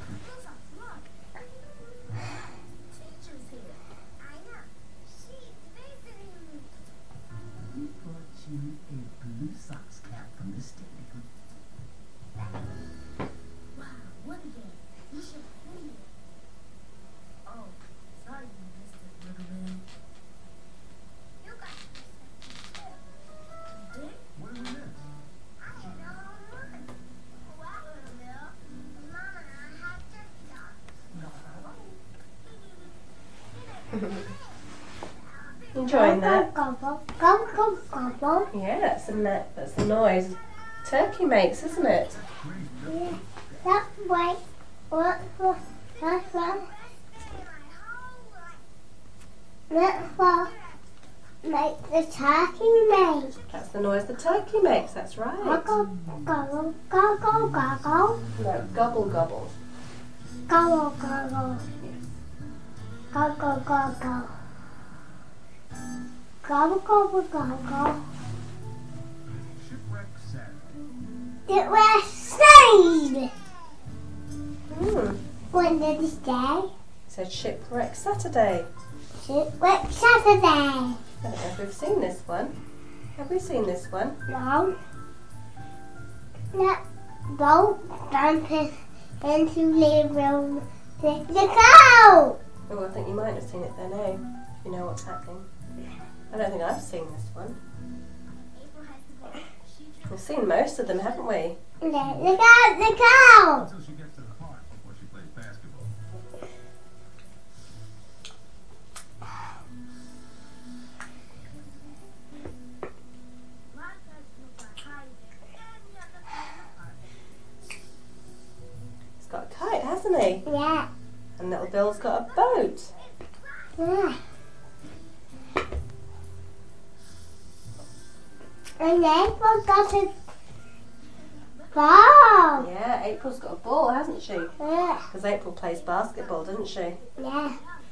Teacher's here. I know. She's visiting me. We brought you a Blue Sox cap from the stadium. Wow, what a game. You should have seen it. Oh, sorry you missed it, little man. You got to miss it. You did? What did we miss? I had no homework. Well, little Bill, Mama and I have turkey dogs. Enjoying that? Gobble, gobble, gobble, gobble. Yeah, that's the, no- that's the noise turkey makes, isn't it? Yeah. That way. What was that one? That one. Make the turkey made. That's the noise the turkey makes, that's right. Gobble, gobble, gobble, gobble. No, gobble gobble. Gobble, gobble. Gobble, gobble. Gobble, gobble, gobble. Shipwreck Saturday. It was snowed. Hmm. When did it day? It said Shipwreck Saturday. Shipwreck Saturday. I don't know if we've seen this one. Have we seen this one? No. That boat jumping into the room. The, the cow! Oh, I think you might have seen it then, eh? If you know what's happening. I don't think I've seen this one. April has the book. She We've seen most of them, haven't we? The, the cow! The cow! Until she gets to the park before she plays basketball. My textbooks are hiding any other kind He's got a kite, hasn't he? Yeah. And little Bill's got a boat. Yeah. And April got a ball. Yeah, April's got a ball, hasn't she? Yeah. Because April plays basketball, doesn't she? Yeah.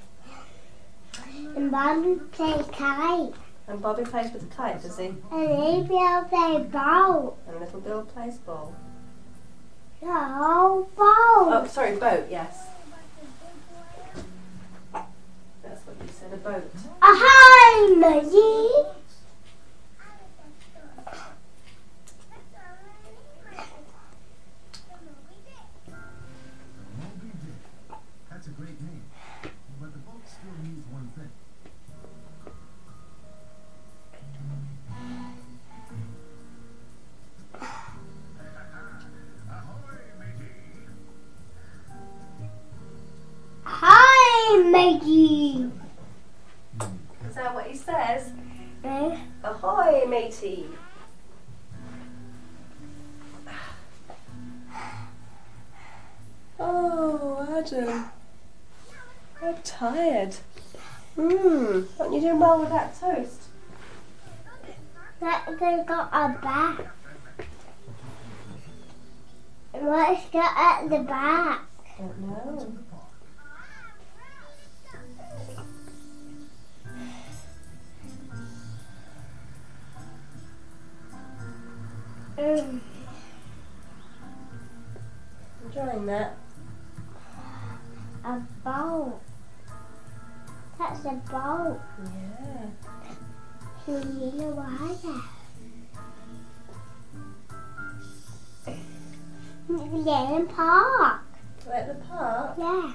And Bobby play kite. And Bobby plays with the kite, does he? And April play ball. And little Bill plays ball. No, ball. Oh, sorry, boat, yes. in a boat. Hi, Maggie. Moby Dick. That's a great name. But the boat still needs one thing. Ahoy, matey! Hi, Maggie. Is that what he says? Eh? Ahoy, matey! Oh, Adam. I'm tired. Mmm. Aren't you doing well with that toast? Let's go got a back. Let's go at the back. Don't know. Mm. Enjoying that? A boat. That's a boat. Yeah. In the water. Yeah, in park. Like the park? Yeah.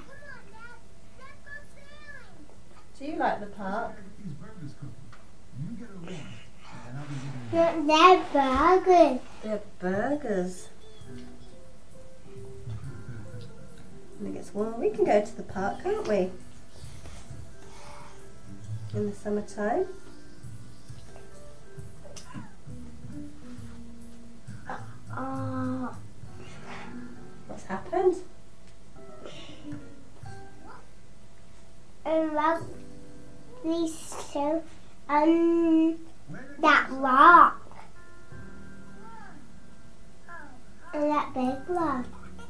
Do you like the park? These burgers cooking. You get a ring, and I'll be giving you Look, they're burgers. They're burgers. When it gets warm, we can go to the park, can't we? In the summertime. Oh, What's happened? and love these two and that rock and that big one.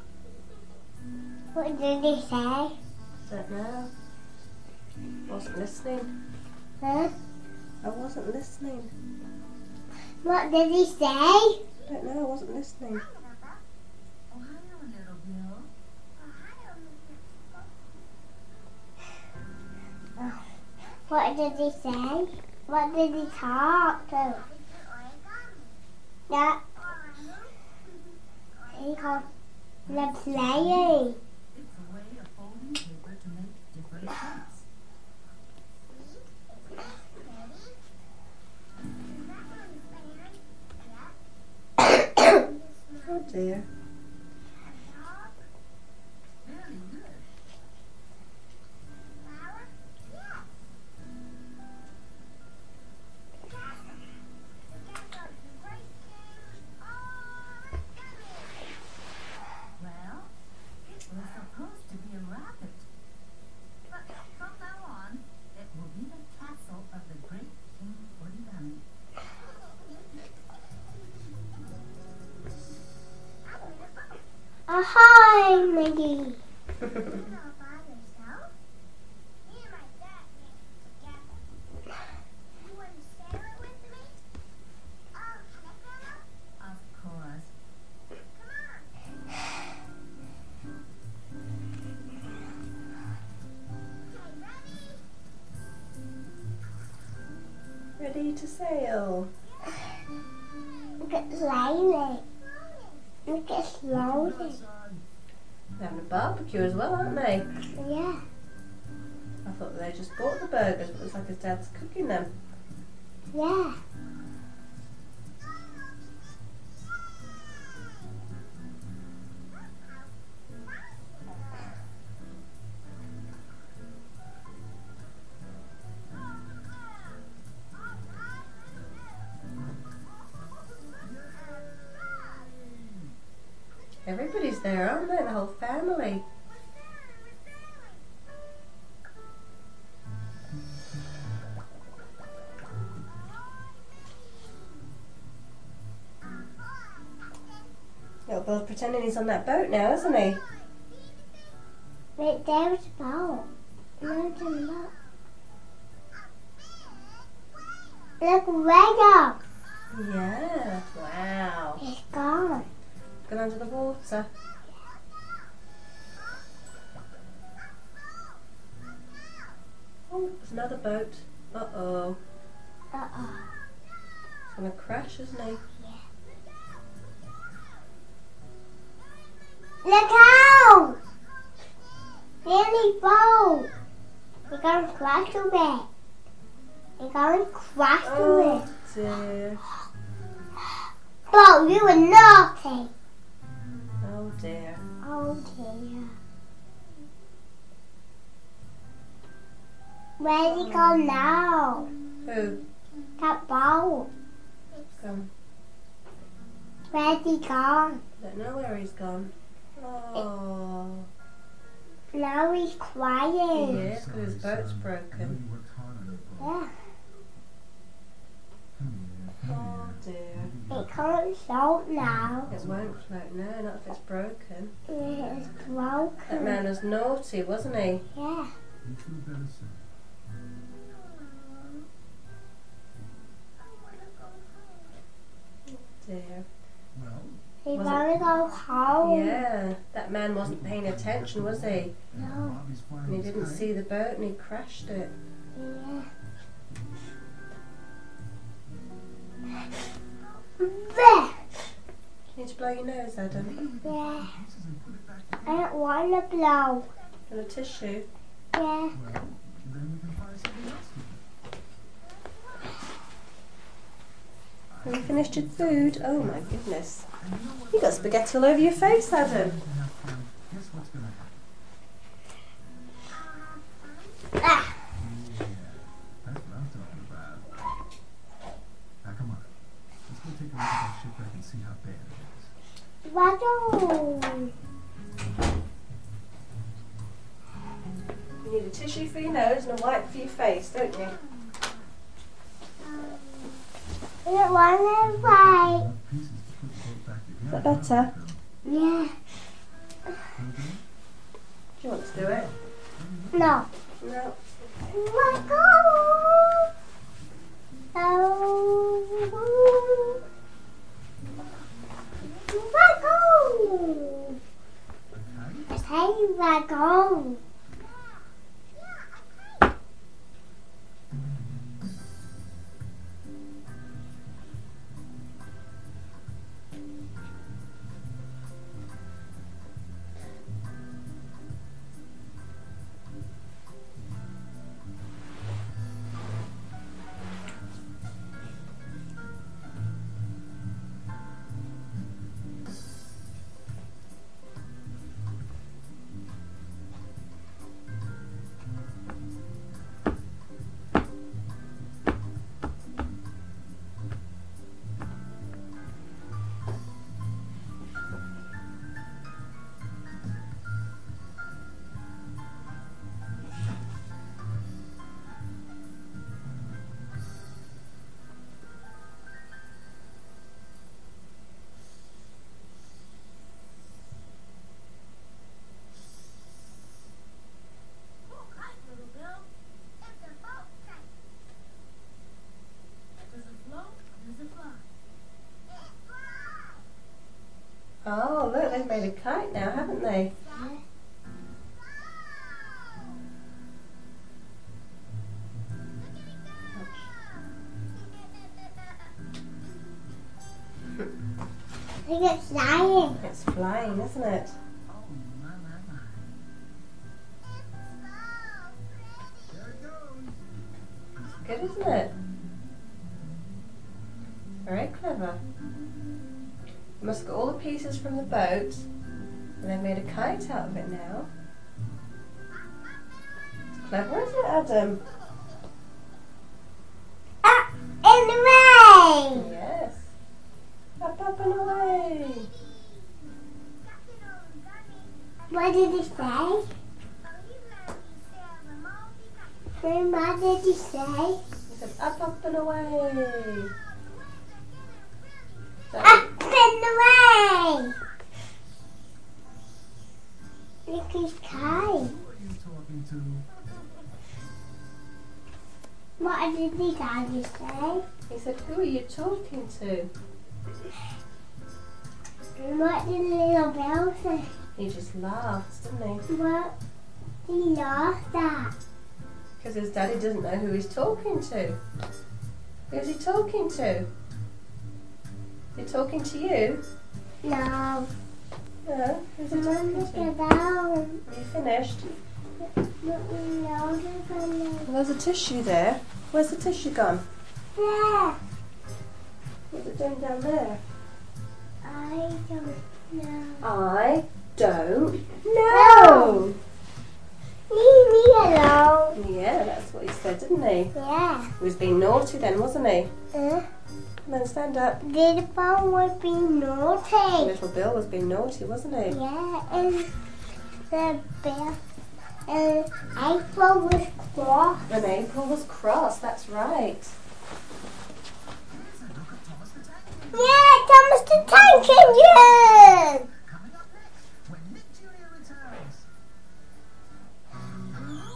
What did he say? Don't know. Wasn't listening. Huh? I wasn't listening. What did he say? Don't know. I wasn't listening. Ohio, little Bill. What did he say? What did he talk to? That he called the playing. It's a way of folding paper to make different shapes. Oh dear. Very good. Well, it was supposed to be a rabbit. But from now on, it will be the castle of the great King Origami. Ahoy, Maggie. Of course. Ready to sail. Look at slowly. Look at slowly. They're having a barbecue as well, aren't they? Yeah. I thought they just bought the burgers, but it looks like his dad's cooking them. Yeah. Everybody's there, aren't they? The whole family. Little Bill's pretending he's on that boat now, isn't he? Wait, there's a boat. Look at look. Look, Lego. Yeah. Wow. It's gone. Gone under the water. Oh, there's another boat. Uh-oh. Uh-oh. He's going to crash, isn't he? Look out! Danny boat! You're gonna crash a bit. You're gonna crash a Oh bit. dear. Bo, you were naughty. Oh dear. Oh dear. Where'd he go now? Who? That boat. Gone. Where'd he go? Don't know where he's gone. Oh. Now he's He crying. is, because his boat's I know broken. you worked hard on your boat. Yeah. Come here, come Oh here. dear. It can't float now. It won't float, no, not if it's broken. It's That broken. man was naughty, wasn't he? Yeah. You feel better soon. Dear. Well, He Was wanna go home. Yeah, that man wasn't paying attention, was he? No. Bobby's flying And he his didn't kite. see the boat and he crashed it. Yeah. Bleh. You need to blow your nose, Adam. Yeah. Pieces and put it back together. I don't wanna blow. And a tissue. Yeah. Well, then we can find something else to do. Have you finished your food? Oh my goodness. And you know what? You got spaghetti all over your face, Adam. To have fun. Guess what's gonna happen? Ah. Yeah, that's what I'm talking about. Now come on. Let's go take a look at that shipwreck and see how bad it is. Waddle. You need a tissue for your nose and a wipe for your face, don't you? I don't wanna fight. Enough pieces to put the boat back Is together. that better? Yeah. Okay? Do you want to do it? No. No. Waddle. Oh. Waddle. Okay. I say waddle. Oh, kite, little Bill. It's a boat kite. Does it float or does it fly? Oh, look, they've made a kite now, haven't they? I think it's flying. It's flying, isn't it? Oh, my, my, my. There it goes. Good, isn't it? Very clever. You must get all the pieces from the boat, and they've made a kite out of it now. It's clever, isn't it, Adam? Ah, in the rain. Yes. Up, up and away. What did he say? Grandma, did he say? He said, up, up and away. So, Up in the rain. Look, he's kind. Who are you talking to? What did the daddy say? he said, who are you talking to? And what did little Bill say? He just laughed, didn't he? What he laughed at? Because his daddy doesn't know who he's talking to. Who's he talking to? Is he talking to you? No. No. Who's he Mom, talking look to? at down. Are you finished? No, there's There's a tissue there. Where's the tissue gone? there. What's it doing down there? I don't know. I don't know. Leave me alone. Yeah, that's what he said, didn't he? Yeah. He was being naughty then, wasn't he? Uh, Come on, stand up. Little Paul would be naughty. Little Bill was being naughty, wasn't he? Yeah, and the bear and April was cross. And April was cross, that's right. Yeah, Thomas the Tank Engine! Coming up next, when Nick Junior returns.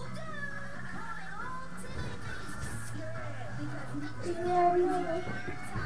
Yeah,